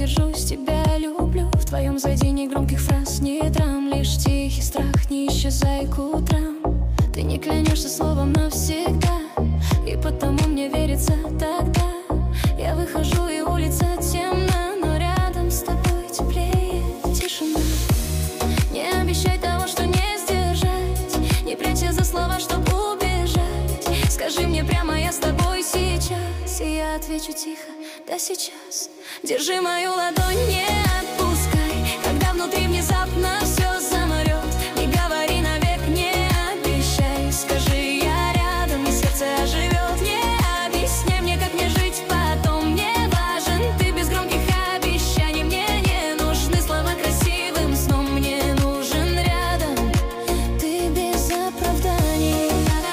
держусь, тебя люблю. В твоем зайди ни громких фраз, ни драм, лишь тихий страх, не исчезай к утрам. Ты не клянешься словом навсегда, и потому мне верится тогда. Я выхожу, и улица темна, но рядом с тобой теплее тишина. Не обещай того, что не сдержать, не прячься за слова, чтоб убежать. Скажи мне прямо, я с тобой сейчас, и я отвечу тихо, да сейчас. Держи мою ладонь, не отпускай, когда внутри внезапно все замрет. Не говори навек, не обещай, скажи, я рядом, и сердце оживет. Не объясняй мне, как мне жить потом, мне важен ты без громких обещаний. Мне не нужны слова красивым сном, мне нужен рядом ты без оправданий.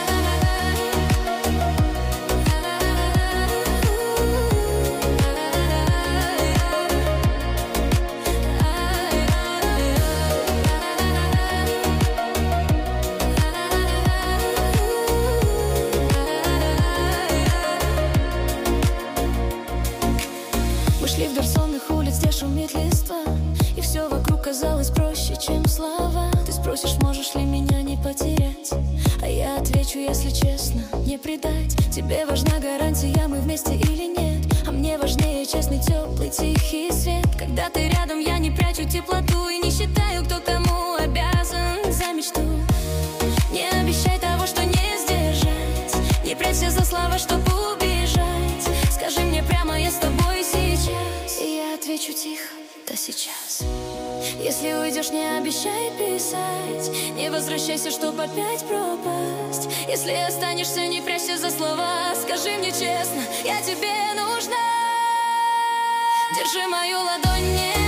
Мы шли вдоль сонных улиц, где шумит листва, и все вокруг казалось проще, чем слова. Ты спросишь, можешь ли меня не потерять, а я отвечу, если честно, не предать. Тебе важна гарантия, мы вместе или нет, а мне важнее честный, теплый, тихий свет. Когда ты рядом, я не прячу теплоту и не считаю, кто кому обязан за мечту. Не обещай того, что не сдержать, не прячься за слова, чтоб убежать. Скажи мне прямо, я с тобой сейчас, и я отвечу тихо, да сейчас. Если уйдешь, не обещай писать, не возвращайся, чтоб опять пропасть. Если останешься, не прячься за слова, скажи мне честно, я тебе нужна. Держи мою ладонь, не